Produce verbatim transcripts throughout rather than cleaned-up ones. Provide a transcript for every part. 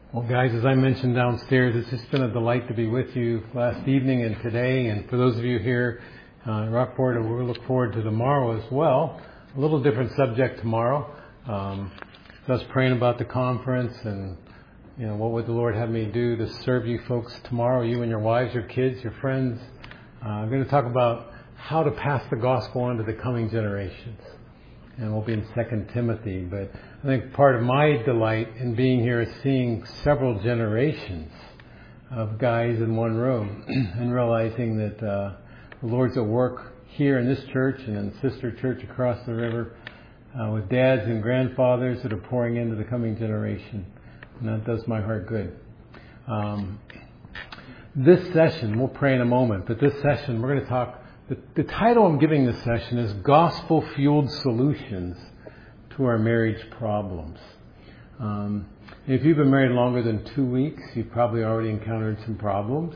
Well, guys, as I mentioned downstairs, it's just been a delight to be with you last evening and today. And for those of you here uh, in Rockport, we'll look forward to tomorrow as well. A little different subject tomorrow. Um, I was praying about the conference and, you know, what would the Lord have me do to serve you folks tomorrow, you and your wives, your kids, your friends. Uh, I'm going to talk about how to pass the gospel on to the coming generations. And we'll be in Second Timothy. But I think part of my delight in being here is seeing several generations of guys in one room and realizing that uh, the Lord's at work here in this church and in sister church across the river uh, with dads and grandfathers that are pouring into the coming generation. And that does my heart good. Um, this session, we'll pray in a moment, but this session we're going to talk. The, the title I'm giving this session is Gospel-Fueled Solutions to Our Marriage Problems. Um, if you've been married longer than two weeks, you've probably already encountered some problems.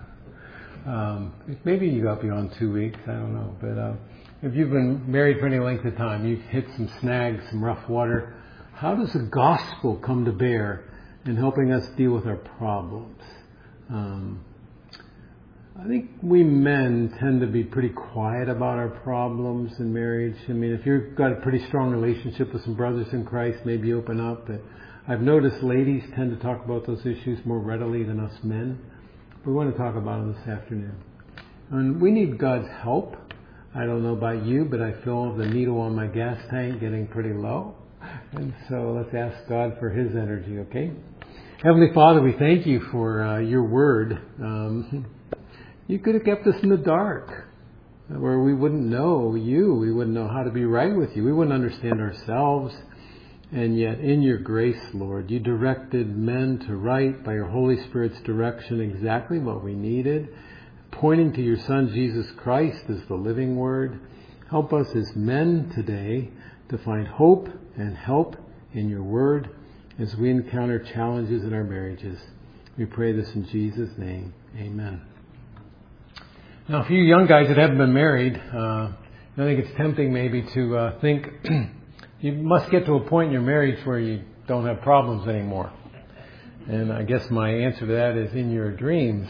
um, maybe you got beyond two weeks, I don't know. But uh, if you've been married for any length of time, you've hit some snags, some rough water. How does the gospel come to bear in helping us deal with our problems? Um, I think we men tend to be pretty quiet about our problems in marriage. I mean, if you've got a pretty strong relationship with some brothers in Christ, maybe open up. But I've noticed ladies tend to talk about those issues more readily than us men. We want to talk about them this afternoon. And we need God's help. I don't know about you, but I feel the needle on my gas tank getting pretty low. And so let's ask God for His energy, okay? Heavenly Father, we thank you for uh, your word. Um, You could have kept us in the dark, where we wouldn't know you. We wouldn't know how to be right with you. We wouldn't understand ourselves. And yet, in your grace, Lord, you directed men to write by your Holy Spirit's direction exactly what we needed, pointing to your Son, Jesus Christ, as the living Word. Help us as men today to find hope and help in your Word as we encounter challenges in our marriages. We pray this in Jesus' name. Amen. Now, for you young guys that haven't been married, uh, I think it's tempting maybe to uh, think you must get to a point in your marriage where you don't have problems anymore. And I guess my answer to that is in your dreams.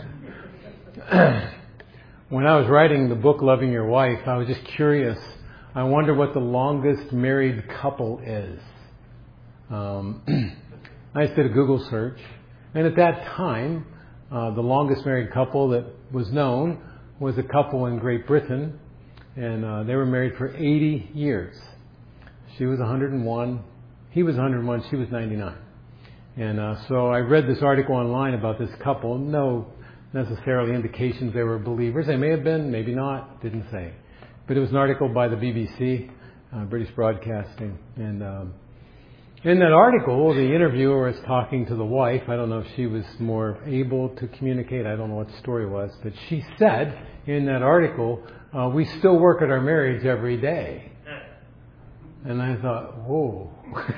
When I was writing the book, Loving Your Wife, I was just curious. I wonder what the longest married couple is. Um, I just did a Google search. And at that time, Uh, the longest married couple that was known was a couple in Great Britain, and uh, they were married for eighty years. She was one hundred one, he was one hundred one, she was ninety-nine. And uh, so I read this article online about this couple. No necessarily indications they were believers. They may have been, maybe not, didn't say. But it was an article by the B B C, uh, British Broadcasting, and um, in that article, the interviewer was talking to the wife. I don't know if she was more able to communicate. I don't know what the story was. But she said in that article, uh, we still work at our marriage every day. And I thought, whoa.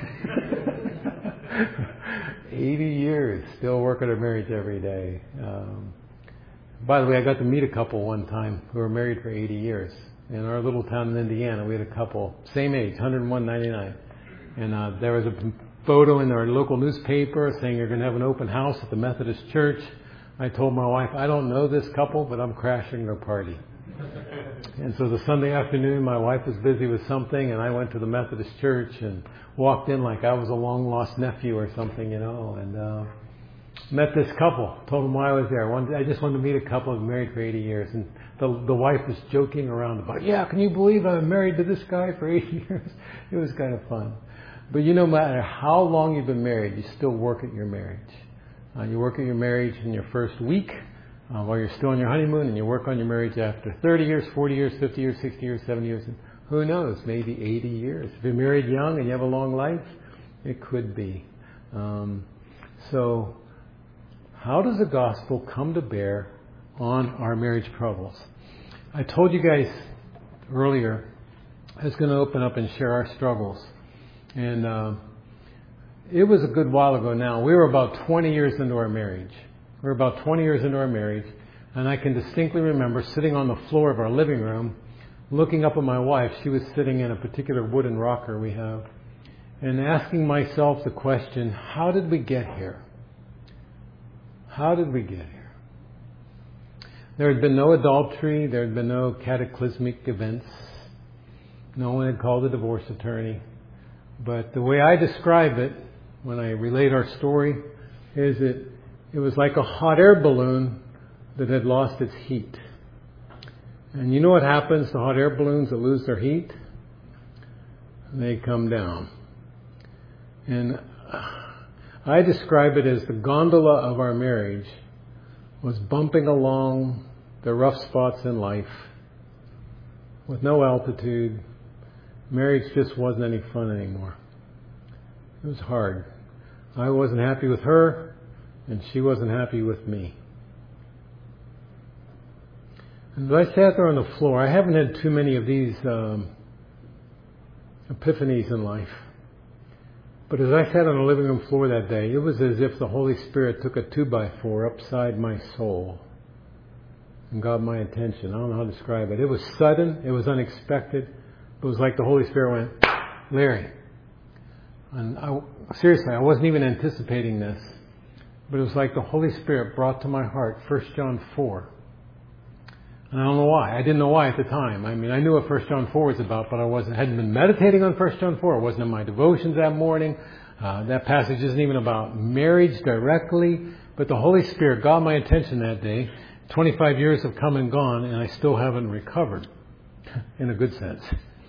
eighty years, still work at our marriage every day. Um, by the way, I got to meet a couple one time who were married for eighty years. In our little town in Indiana, we had a couple, same age, one hundred one, ninety-nine. And uh, there was a photo in our local newspaper saying you're going to have an open house at the Methodist Church. I told my wife, I don't know this couple, but I'm crashing their party. And so the Sunday afternoon, my wife was busy with something, and I went to the Methodist Church and walked in like I was a long-lost nephew or something, you know, and uh, met this couple. Told them why I was there. I, wanted, I just wanted to meet a couple who been married for eighty years. And the, the wife was joking around about, yeah, can you believe I've been married to this guy for eighty years? It was kind of fun. But you know, no matter how long you've been married, you still work at your marriage. Uh, you work at your marriage in your first week uh, while you're still on your honeymoon, and you work on your marriage after thirty years, forty years, fifty years, sixty years, seventy years, and who knows, maybe eighty years. If you're married young and you have a long life, it could be. Um, so how does the gospel come to bear on our marriage problems? I told you guys earlier I was going to open up and share our struggles. And uh, it was a good while ago now. We were about twenty years into our marriage. We were about twenty years into our marriage. And I can distinctly remember sitting on the floor of our living room, looking up at my wife. She was sitting in a particular wooden rocker we have. And asking myself the question, how did we get here? How did we get here? There had been no adultery. There had been no cataclysmic events. No one had called a divorce attorney. But the way I describe it, when I relate our story, is that it was like a hot air balloon that had lost its heat. And you know what happens to hot air balloons that lose their heat? They come down. And I describe it as the gondola of our marriage was bumping along the rough spots in life with no altitude. Marriage just wasn't any fun anymore. It was hard. I wasn't happy with her, and she wasn't happy with me. And as I sat there on the floor, I haven't had too many of these um, epiphanies in life. But as I sat on the living room floor that day, it was as if the Holy Spirit took a two by four upside my soul and got my attention. I don't know how to describe it. It was sudden. It was unexpected. It was like the Holy Spirit went, Larry. And I, seriously, I wasn't even anticipating this. But it was like the Holy Spirit brought to my heart First John four. And I don't know why. I didn't know why at the time. I mean, I knew what First John four was about, but I wasn't hadn't been meditating on First John four. It wasn't in my devotions that morning. Uh, that passage isn't even about marriage directly. But the Holy Spirit got my attention that day. twenty-five years have come and gone, and I still haven't recovered, in a good sense.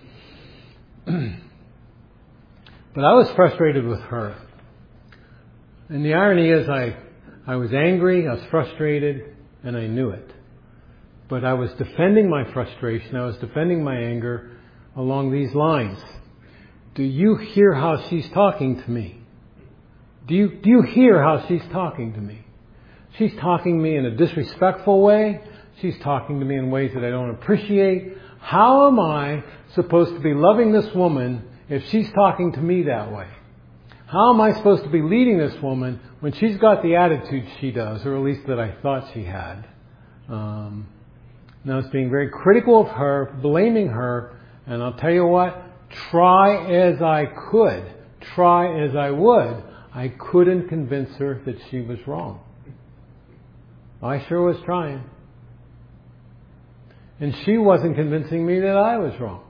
But I was frustrated with her. And the irony is I, I was angry, I was frustrated, and I knew it. But I was defending my frustration, I was defending my anger along these lines. Do you hear how she's talking to me? Do you, do you hear how she's talking to me? She's talking to me in a disrespectful way. She's talking to me in ways that I don't appreciate. How am I supposed to be loving this woman if she's talking to me that way? How am I supposed to be leading this woman when she's got the attitude she does, or at least that I thought she had? Um, now it's being very critical of her, blaming her, and I'll tell you what, try as I could, try as I would, I couldn't convince her that she was wrong. I sure was trying. And she wasn't convincing me that I was wrong.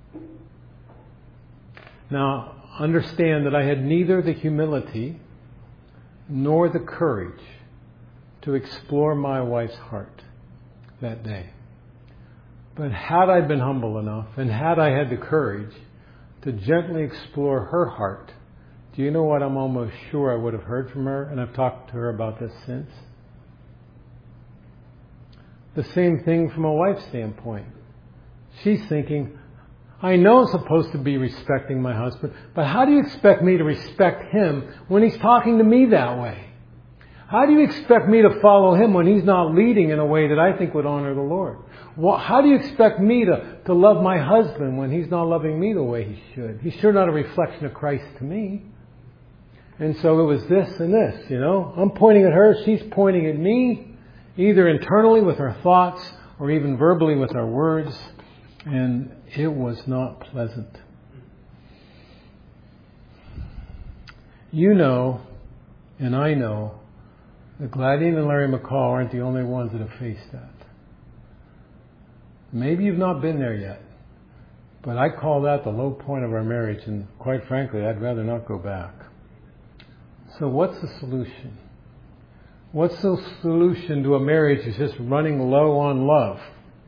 Now, understand that I had neither the humility nor the courage to explore my wife's heart that day. But had I been humble enough and had I had the courage to gently explore her heart, do you know what I'm almost sure I would have heard from her? And I've talked to her about this since. The same thing from a wife's standpoint. She's thinking, I know I'm supposed to be respecting my husband, but how do you expect me to respect him when he's talking to me that way? How do you expect me to follow him when he's not leading in a way that I think would honor the Lord? Well, how do you expect me to, to love my husband when he's not loving me the way he should? He's sure not a reflection of Christ to me. And so it was this and this, you know. I'm pointing at her, she's pointing at me, either internally with our thoughts or even verbally with our words. And it was not pleasant. You know, and I know, that Gladys and Larry McCall aren't the only ones that have faced that. Maybe you've not been there yet, but I call that the low point of our marriage, and quite frankly, I'd rather not go back. So what's the solution? What's the solution to a marriage that's just running low on love?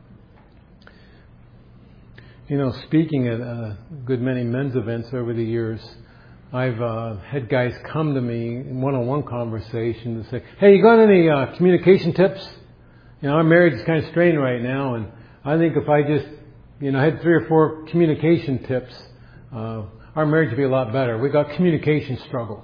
You know, speaking at a good many men's events over the years, I've uh, had guys come to me in one-on-one conversation and say, hey, you got any uh, communication tips? You know, our marriage is kind of strained right now, and I think if I just, you know, had three or four communication tips, uh, our marriage would be a lot better. We got communication struggles.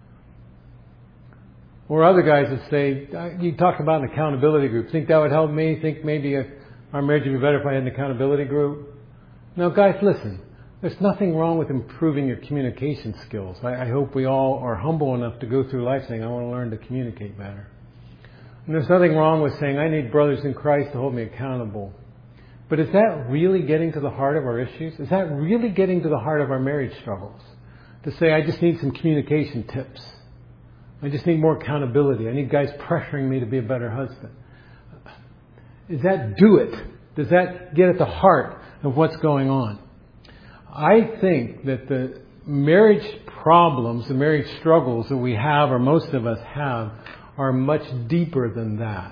Or other guys would say, you talked about an accountability group. Think that would help me? Think maybe a, our marriage would be better if I had an accountability group? Now, guys, listen. There's nothing wrong with improving your communication skills. I, I hope we all are humble enough to go through life saying, I want to learn to communicate better. And there's nothing wrong with saying, I need brothers in Christ to hold me accountable. But is that really getting to the heart of our issues? Is that really getting to the heart of our marriage struggles? To say, I just need some communication tips. I just need more accountability. I need guys pressuring me to be a better husband. Does that do it? Does that get at the heart of what's going on? I think that the marriage problems, the marriage struggles that we have, or most of us have, are much deeper than that.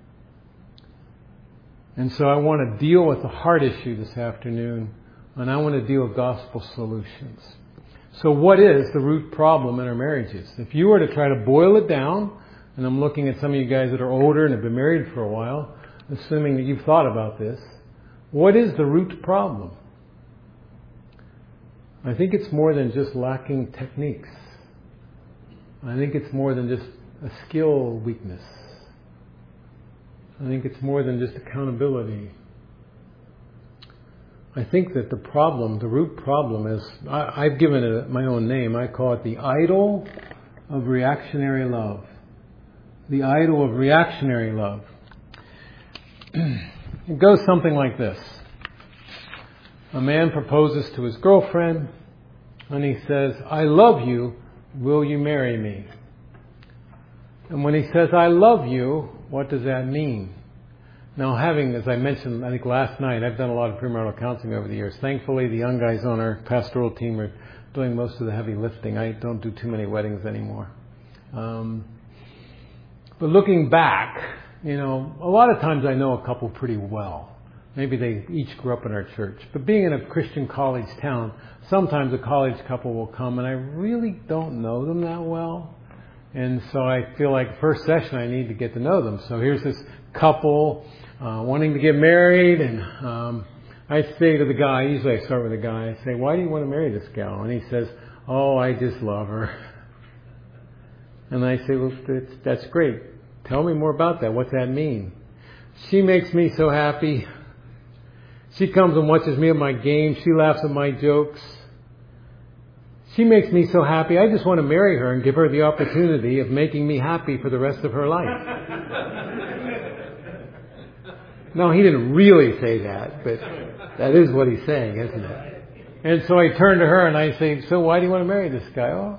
And so I want to deal with the heart issue this afternoon, and I want to deal with gospel solutions. So what is the root problem in our marriages? If you were to try to boil it down, and I'm looking at some of you guys that are older and have been married for a while, assuming that you've thought about this, what is the root problem? I think it's more than just lacking techniques. I think it's more than just a skill weakness. I think it's more than just accountability. I think that the problem, the root problem is, I, I've given it my own name. I call it the idol of reactionary love. The idol of reactionary love. It goes something like this. A man proposes to his girlfriend and he says, I love you, will you marry me? And when he says, I love you, what does that mean? Now, having, as I mentioned, I think last night, I've done a lot of premarital counseling over the years. Thankfully, the young guys on our pastoral team are doing most of the heavy lifting. I don't do too many weddings anymore. Um, but looking back, you know, a lot of times I know a couple pretty well. Maybe they each grew up in our church. But being in a Christian college town, sometimes a college couple will come and I really don't know them that well. And so I feel like first session I need to get to know them. So here's this couple uh, wanting to get married, and um, I say to the guy, usually I start with the guy, I say, why do you want to marry this gal? And he says, oh, I just love her. And I say, well, that's, that's great. Tell me more about that. What's that mean? She makes me so happy. She comes and watches me at my games. She laughs at my jokes. She makes me so happy. I just want to marry her and give her the opportunity of making me happy for the rest of her life. No, he didn't really say that, but that is what he's saying, isn't it? And so I turn to her and I say, so why do you want to marry this guy? Oh,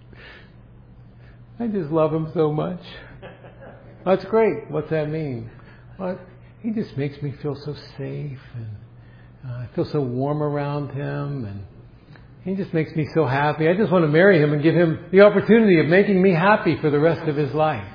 I just love him so much. That's great. What's that mean? Well, he just makes me feel so safe, and uh, I feel so warm around him, and he just makes me so happy. I just want to marry him and give him the opportunity of making me happy for the rest of his life.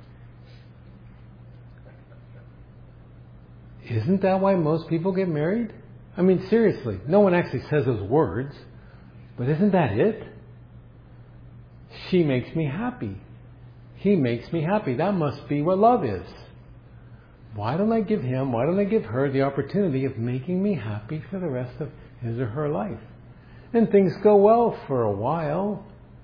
Isn't that why most people get married? I mean, seriously, no one actually says those words, but isn't that it? She makes me happy. He makes me happy. That must be what love is. Why don't I give him, why don't I give her the opportunity of making me happy for the rest of his or her life? And things go well for a while.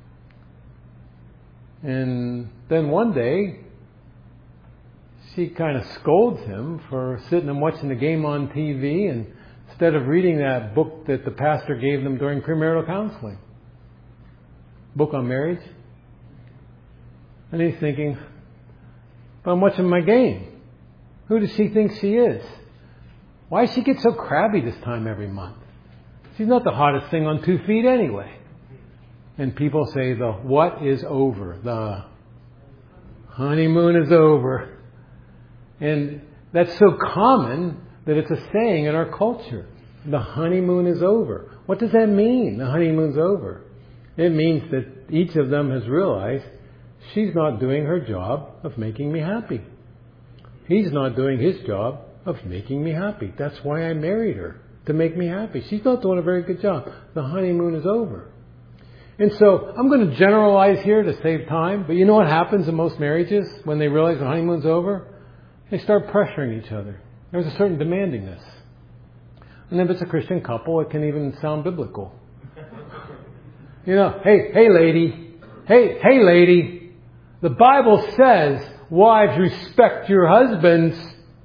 And then one day, she kind of scolds him for sitting and watching the game on T V and instead of reading that book that the pastor gave them during premarital counseling. Book on marriage. And he's thinking, but I'm watching my game. Who does she think she is? Why does she get so crabby this time every month? She's not the hottest thing on two feet anyway. And people say the what is over? The honeymoon is over. And that's so common that it's a saying in our culture. The honeymoon is over. What does that mean? The honeymoon's over. It means that each of them has realized she's not doing her job of making me happy. He's not doing his job of making me happy. That's why I married her, to make me happy. She's not doing a very good job. The honeymoon is over. And so I'm going to generalize here to save time, but you know what happens in most marriages when they realize the honeymoon's over? They start pressuring each other. There's a certain demandingness. And if it's a Christian couple, it can even sound biblical. You know, hey, hey lady, hey, hey lady, the Bible says, wives, respect your husbands.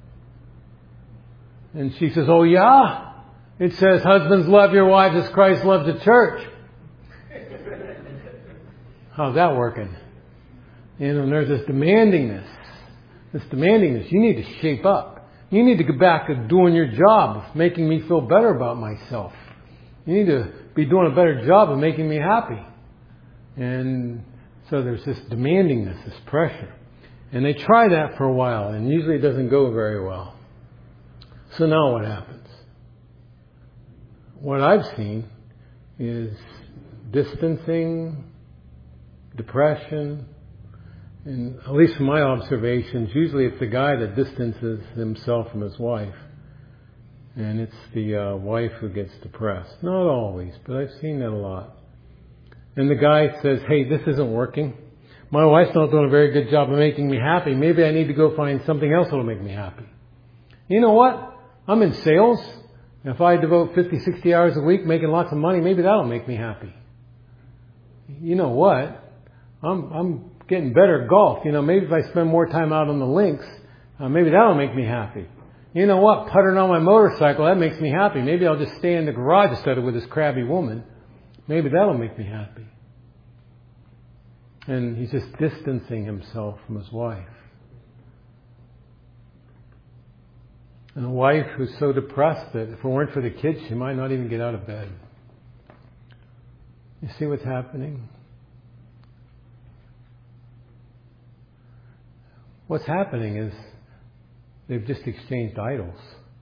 And she says, oh yeah? It says, husbands, love your wives as Christ loved the church. How's that working? You know, and there's this demandingness. This demandingness. You need to shape up. You need to get back to doing your job of making me feel better about myself. You need to be doing a better job of making me happy. And So there's this demandingness, this pressure. And they try that for a while, and usually it doesn't go very well. So now what happens? What I've seen is distancing, depression, and at least from my observations, usually it's the guy that distances himself from his wife. And it's the uh, wife who gets depressed. Not always, but I've seen that a lot. And the guy says, hey, this isn't working. My wife's not doing a very good job of making me happy. Maybe I need to go find something else that'll make me happy. You know what? I'm in sales. If I devote fifty, sixty hours a week making lots of money, maybe that'll make me happy. You know what? I'm, I'm getting better at golf. You know, maybe if I spend more time out on the links, uh, maybe that'll make me happy. You know what? Puttering on my motorcycle, that makes me happy. Maybe I'll just stay in the garage instead of with this crabby woman. Maybe that'll make me happy. And he's just distancing himself from his wife. And a wife who's so depressed that if it weren't for the kids, she might not even get out of bed. You see what's happening? What's happening is they've just exchanged idols.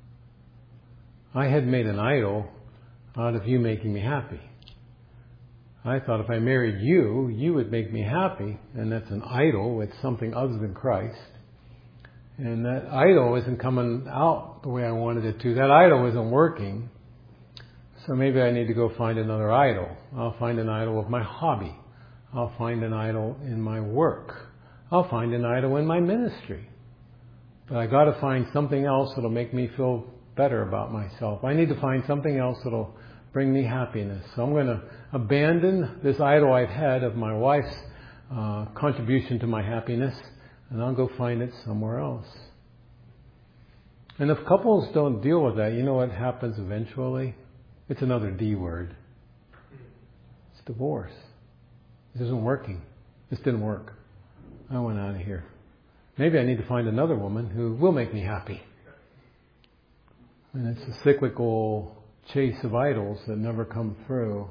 I had made an idol out of you making me happy. I thought if I married you, you would make me happy. And that's an idol. It's something other than Christ. And that idol isn't coming out the way I wanted it to. That idol isn't working. So maybe I need to go find another idol. I'll find an idol of my hobby. I'll find an idol in my work. I'll find an idol in my ministry. But I got to find something else that'll make me feel better about myself. I need to find something else that'll bring me happiness. So I'm going to abandon this idol I've had of my wife's uh, contribution to my happiness, and I'll go find it somewhere else. And if couples don't deal with that, you know what happens eventually? It's another D word. It's divorce. This isn't working. This didn't work. I went out of here. Maybe I need to find another woman who will make me happy. And it's a cyclical chase of idols that never come through.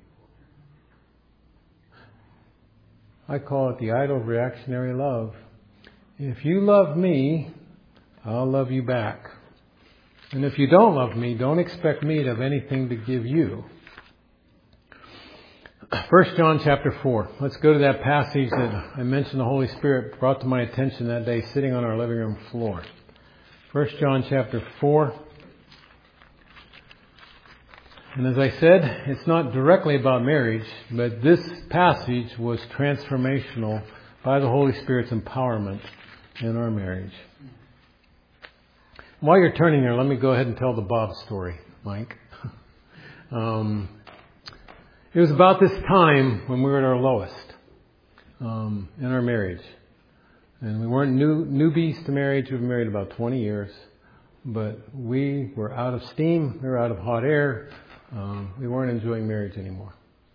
I call it the idol of reactionary love. If you love me, I'll love you back. And if you don't love me, don't expect me to have anything to give you. First John chapter four. Let's go to that passage that I mentioned the Holy Spirit brought to my attention that day sitting on our living room floor. First John chapter four. And as I said, it's not directly about marriage, but this passage was transformational by the Holy Spirit's empowerment in our marriage. While you're turning there, let me go ahead and tell the Bob story, Mike. um, it was about this time when we were at our lowest um, in our marriage. And we weren't new, newbies to marriage. We've been married about twenty years. But we were out of steam. We were out of hot air. Um, we weren't enjoying marriage anymore.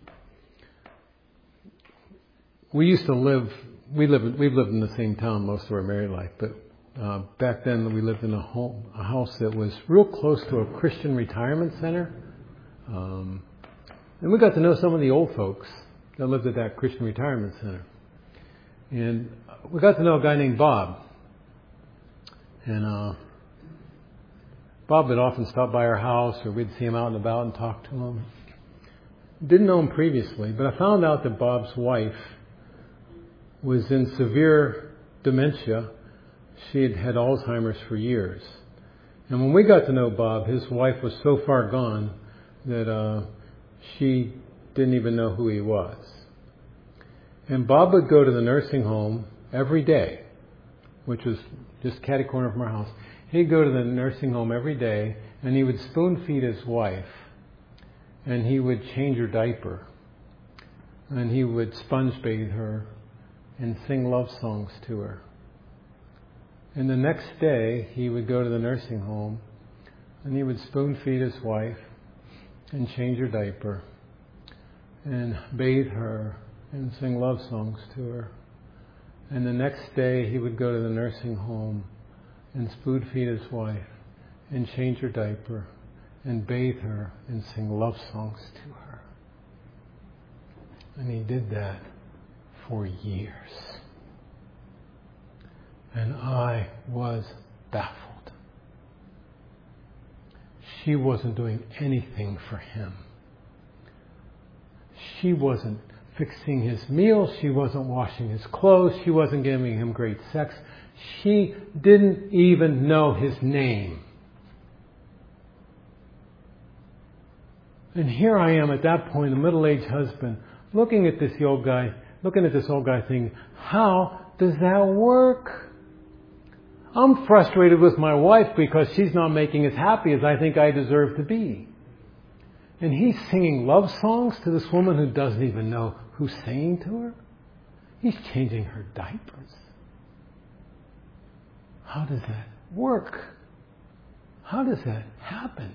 We used to live, we live, we've lived in the same town most of our married life, but uh, back then we lived in a home, a house that was real close to a Christian retirement center. Um, and we got to know some of the old folks that lived at that Christian retirement center. And we got to know a guy named Bob. And uh, Bob would often stop by our house, or we'd see him out and about and talk to him. Didn't know him previously, but I found out that Bob's wife was in severe dementia. She had had Alzheimer's for years. And when we got to know Bob, his wife was so far gone that uh, she didn't even know who he was. And Bob would go to the nursing home every day, which was just catty corner from our house. He'd go to the nursing home every day, and he would spoon feed his wife, and he would change her diaper, and he would sponge bathe her and sing love songs to her. And the next day, he would go to the nursing home, and he would spoon feed his wife and change her diaper and bathe her and sing love songs to her. And the next day, he would go to the nursing home and spoon feed his wife and change her diaper and bathe her and sing love songs to her. And he did that for years. And I was baffled. She wasn't doing anything for him. She wasn't fixing his meals. She wasn't washing his clothes. She wasn't giving him great sex. She didn't even know his name. And here I am at that point, a middle-aged husband, looking at this old guy, looking at this old guy thinking, how does that work? I'm frustrated with my wife because she's not making as happy as I think I deserve to be. And he's singing love songs to this woman who doesn't even know who's singing to her. He's changing her diapers. How does that work? How does that happen?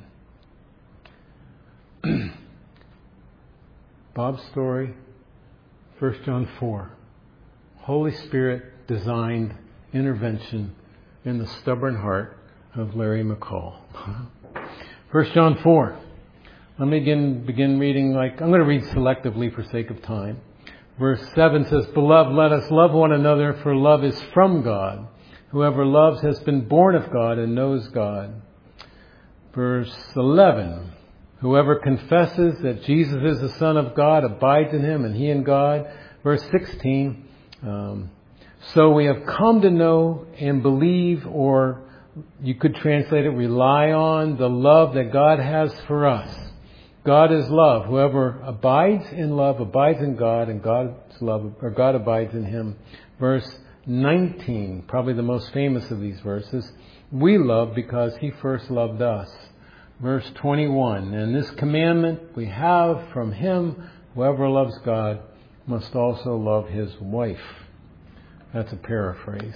Bob's story, First John four. Holy Spirit designed intervention in the stubborn heart of Larry McCall. First John four. Let me begin, begin reading like, I'm going to read selectively for sake of time. Verse seven says, Beloved, let us love one another, for love is from God. Whoever loves has been born of God and knows God. Verse eleven. Whoever confesses that Jesus is the Son of God abides in him and he in God. Verse sixteen. Um, so we have come to know and believe, or you could translate it, rely on the love that God has for us. God is love. Whoever abides in love abides in God, and God's love, or God abides in him. Verse nineteen, probably the most famous of these verses. We love because he first loved us. Verse twenty-one, and this commandment we have from him, whoever loves God must also love his wife. That's a paraphrase.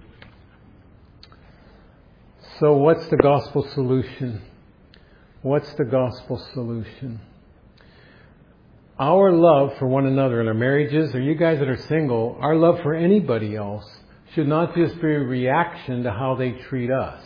So what's the gospel solution? What's the gospel solution? Our love for one another in our marriages, or you guys that are single, our love for anybody else should not just be a reaction to how they treat us.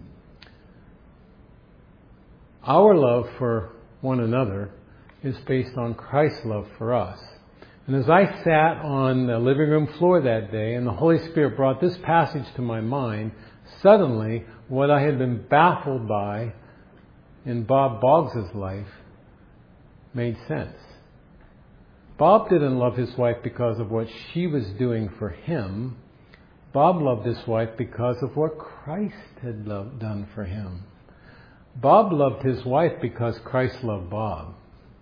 Our love for one another is based on Christ's love for us. And as I sat on the living room floor that day and the Holy Spirit brought this passage to my mind, suddenly what I had been baffled by in Bob Boggs' life made sense. Bob didn't love his wife because of what she was doing for him. Bob loved his wife because of what Christ had loved, done for him. Bob loved his wife because Christ loved Bob.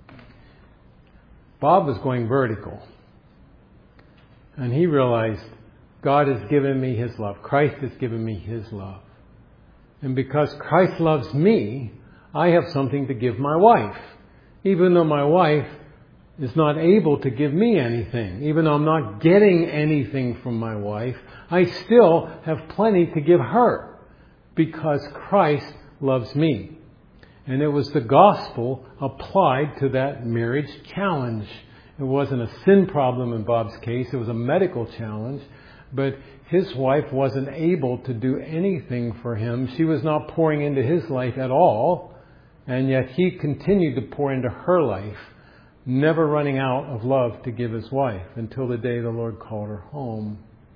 Bob was going vertical. And he realized, God has given me his love. Christ has given me his love. And because Christ loves me, I have something to give my wife. Even though my wife is not able to give me anything, even though I'm not getting anything from my wife, I still have plenty to give her because Christ loves me. And it was the gospel applied to that marriage challenge. It wasn't a sin problem in Bob's case. It was a medical challenge. But his wife wasn't able to do anything for him. She was not pouring into his life at all. And yet he continued to pour into her life, never running out of love to give his wife until the day the Lord called her home.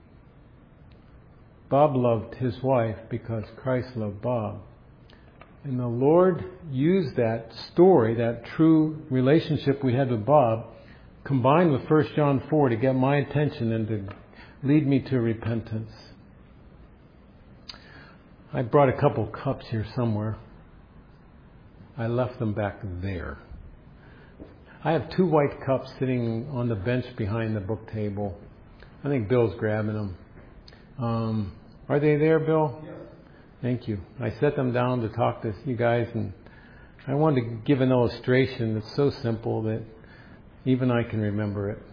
Bob loved his wife because Christ loved Bob. And the Lord used that story, that true relationship we had with Bob, combined with First John four to get my attention and to lead me to repentance. I brought a couple cups here somewhere. I left them back there. I have two white cups sitting on the bench behind the book table. I think Bill's grabbing them. Um, are they there, Bill? Yes. Thank you. I set them down to talk to you guys, and I wanted to give an illustration that's so simple that even I can remember it.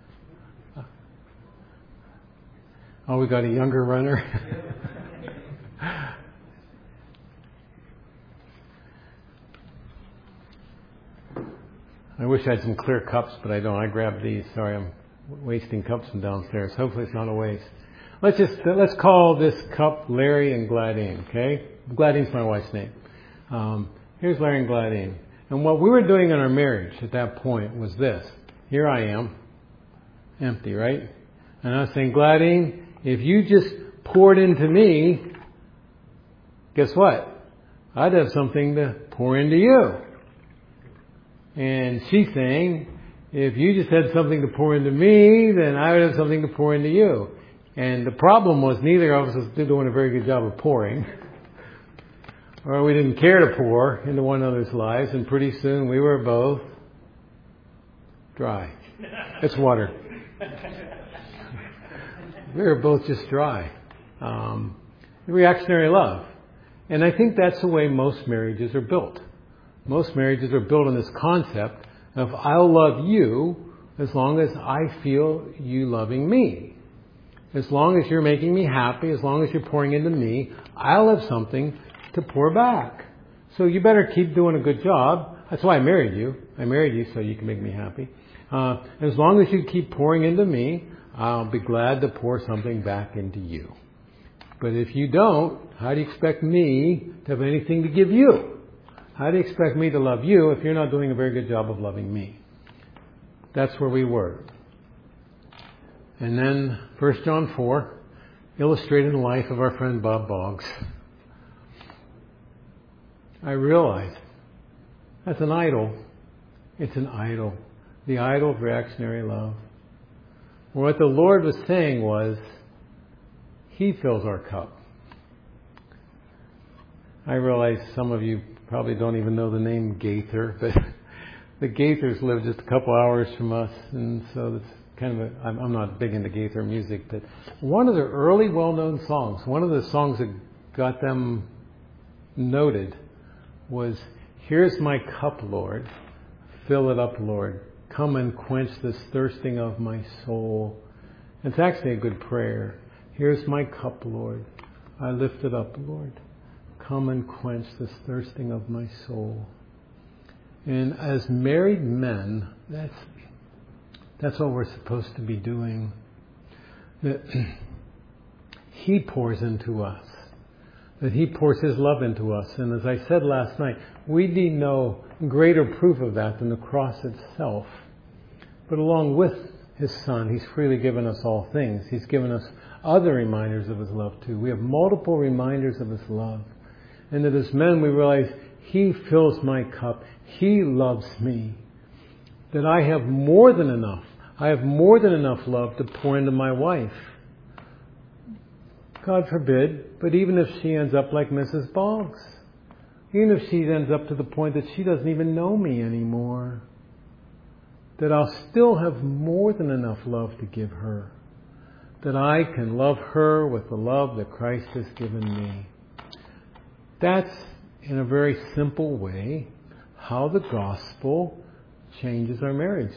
Oh, we got a younger runner. I wish I had some clear cups, but I don't. I grabbed these. Sorry, I'm wasting cups from downstairs. Hopefully it's not a waste. Let's just, let's call this cup Larry and Gladine, okay? Gladine's my wife's name. Um, here's Larry and Gladine. And what we were doing in our marriage at that point was this. Here I am, empty, right? And I was saying, Gladine, if you just poured into me, guess what? I'd have something to pour into you. And she's saying, if you just had something to pour into me, then I would have something to pour into you. And the problem was neither of us was doing a very good job of pouring. Or we didn't care to pour into one another's lives. And pretty soon we were both dry. It's water. We were both just dry. Um, reactionary love. And I think that's the way most marriages are built. Most marriages are built on this concept of I'll love you as long as I feel you loving me. As long as you're making me happy, as long as you're pouring into me, I'll have something to pour back. So you better keep doing a good job. That's why I married you. I married you so you can make me happy. Uh, as long as you keep pouring into me, I'll be glad to pour something back into you. But if you don't, how do you expect me to have anything to give you? How do you expect me to love you if you're not doing a very good job of loving me? That's where we were. And then First John four, illustrating the life of our friend Bob Boggs. I realized that's an idol. It's an idol. The idol of reactionary love. What the Lord was saying was, He fills our cup. I realize some of you probably don't even know the name Gaither, but the Gaithers live just a couple hours from us, and so it's kind of a, I'm, I'm not big into Gaither music, but one of their early well-known songs, one of the songs that got them noted was, "Here's my cup, Lord, fill it up, Lord. Come and quench this thirsting of my soul." It's actually a good prayer. Here's my cup, Lord. I lift it up, Lord. Come and quench this thirsting of my soul. And as married men, that's that's what we're supposed to be doing. That He pours into us. That He pours His love into us. And as I said last night, we need no greater proof of that than the cross itself. But along with His Son, He's freely given us all things. He's given us other reminders of His love too. We have multiple reminders of His love. And that as men we realize He fills my cup. He loves me. That I have more than enough. I have more than enough love to pour into my wife. God forbid, but even if she ends up like Missus Boggs, even if she ends up to the point that she doesn't even know me anymore, that I'll still have more than enough love to give her. That I can love her with the love that Christ has given me. That's, in a very simple way, how the gospel changes our marriages.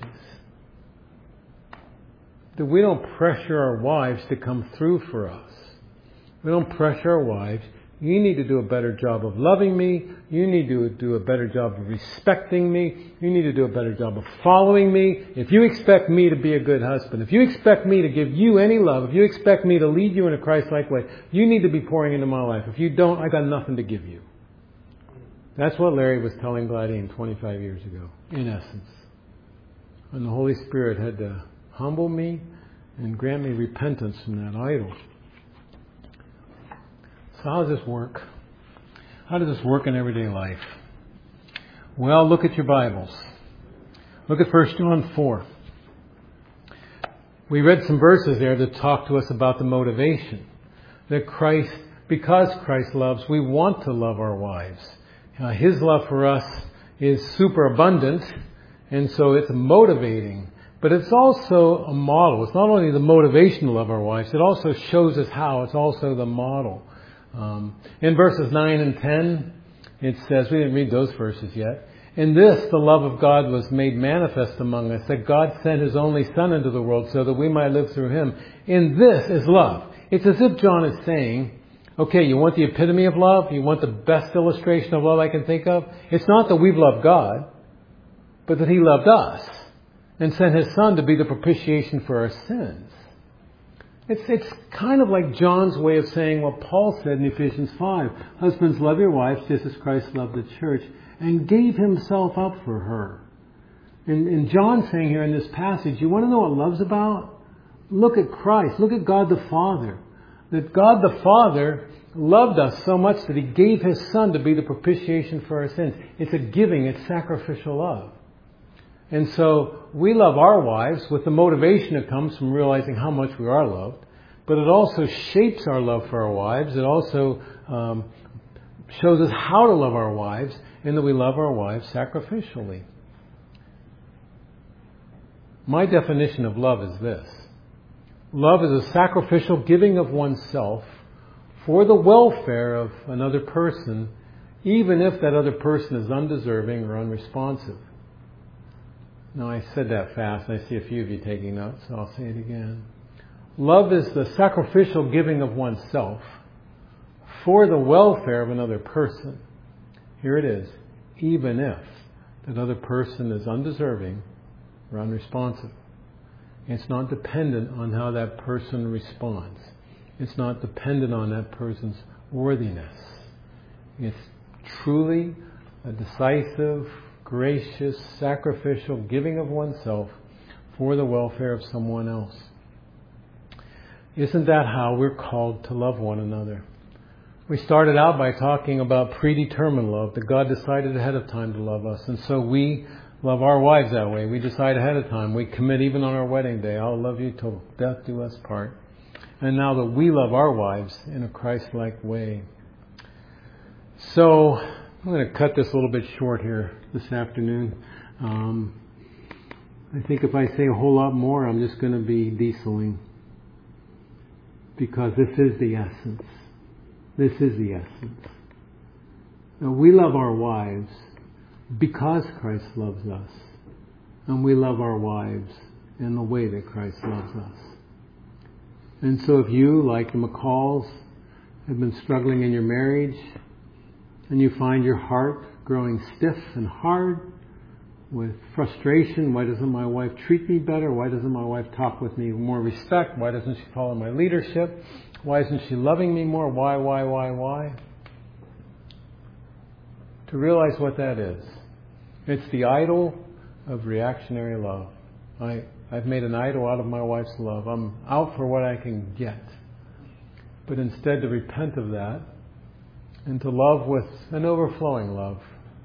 That we don't pressure our wives to come through for us. We don't pressure our wives. You need to do a better job of loving me. You need to do a better job of respecting me. You need to do a better job of following me. If you expect me to be a good husband, if you expect me to give you any love, if you expect me to lead you in a Christ-like way, you need to be pouring into my life. If you don't, I got nothing to give you. That's what Larry was telling Gladine twenty-five years ago, in essence. And the Holy Spirit had to humble me and grant me repentance from that idol. So how does this work? How does this work in everyday life? Well, look at your Bibles. Look at First John four. We read some verses there that talk to us about the motivation. That Christ, because Christ loves, we want to love our wives. Uh, His love for us is super abundant, and so it's motivating. But it's also a model. It's not only the motivation to love our wives, it also shows us how. It's also the model. Um, in verses nine and ten, it says, we didn't read those verses yet. In this, the love of God was made manifest among us, that God sent His only Son into the world so that we might live through Him. In this is love. It's as if John is saying, okay, you want the epitome of love? You want the best illustration of love I can think of? It's not that we've loved God, but that He loved us and sent His Son to be the propitiation for our sins. It's it's kind of like John's way of saying what Paul said in Ephesians five. Husbands, love your wives just as Christ loved the church and gave Himself up for her. And, and John's saying here in this passage, you want to know what love's about? look at Christ. Look at God the Father. That God the Father loved us so much that He gave His Son to be the propitiation for our sins. It's a giving, it's sacrificial love. And so we love our wives with the motivation that comes from realizing how much we are loved. But it also shapes our love for our wives. It also um, shows us how to love our wives, in that we love our wives sacrificially. My definition of love is this. Love is a sacrificial giving of oneself for the welfare of another person, even if that other person is undeserving or unresponsive. Now, I said that fast, and I see a few of you taking notes, so I'll say it again. Love is the sacrificial giving of oneself for the welfare of another person. Here it is. Even if that other person is undeserving or unresponsive. It's not dependent on how that person responds. It's not dependent on that person's worthiness. It's truly a decisive, gracious, sacrificial giving of oneself for the welfare of someone else. Isn't that how we're called to love one another? We started out by talking about predetermined love, that God decided ahead of time to love us. And so we love our wives that way. We decide ahead of time. We commit even on our wedding day, I'll love you till death do us part. And now that we love our wives in a Christ-like way. So I'm going to cut this a little bit short here this afternoon. Um, I think if I say a whole lot more, I'm just going to be dieseling. Because this is the essence. This is the essence. Now, we love our wives because Christ loves us. And we love our wives in the way that Christ loves us. And so if you, like the McCalls, have been struggling in your marriage, and you find your heart growing stiff and hard with frustration, why doesn't my wife treat me better? Why doesn't my wife talk with me with more respect? Why doesn't she follow my leadership? Why isn't she loving me more? Why, why, why, why? To realize what that is. It's the idol of reactionary love. I, I've made an idol out of my wife's love. I'm out for what I can get. But instead to repent of that and to love with an overflowing love.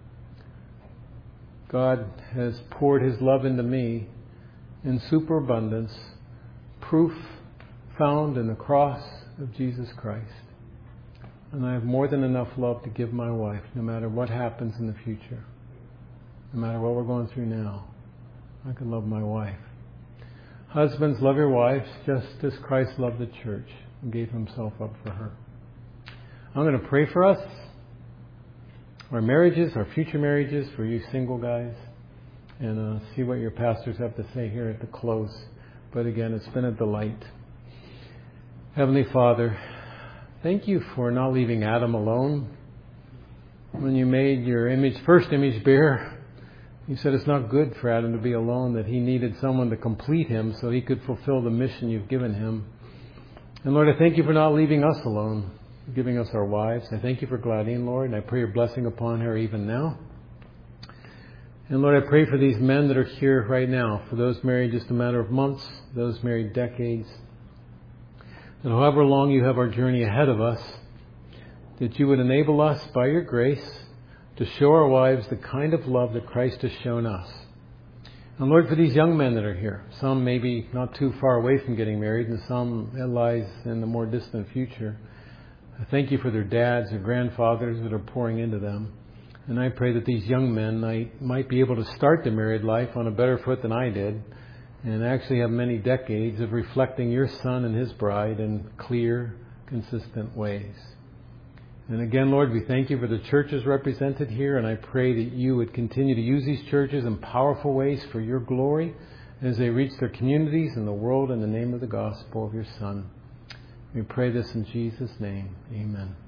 God has poured His love into me in superabundance, proof found in the cross of Jesus Christ. And I have more than enough love to give my wife, no matter what happens in the future. No matter what we're going through now, I can love my wife. Husbands, love your wives just as Christ loved the church and gave Himself up for her. I'm going to pray for us, our marriages, our future marriages, for you single guys, and uh, see what your pastors have to say here at the close. But again, it's been a delight. Heavenly Father, thank you for not leaving Adam alone. When you made your image, first image bearer, you said it's not good for Adam to be alone, that he needed someone to complete him so he could fulfill the mission you've given him. And Lord, I thank you for not leaving us alone, giving us our wives. I thank you for Gladine, Lord, and I pray your blessing upon her even now. And Lord, I pray for these men that are here right now, for those married just a matter of months, those married decades, that however long you have our journey ahead of us, that you would enable us by your grace to show our wives the kind of love that Christ has shown us. And Lord, for these young men that are here, some maybe not too far away from getting married, and some it lies in the more distant future, I thank you for their dads or grandfathers that are pouring into them. And I pray that these young men might, might be able to start their married life on a better foot than I did, and actually have many decades of reflecting your Son and His bride in clear, consistent ways. And again, Lord, we thank you for the churches represented here, and I pray that you would continue to use these churches in powerful ways for your glory as they reach their communities and the world in the name of the gospel of your Son. We pray this in Jesus' name. Amen.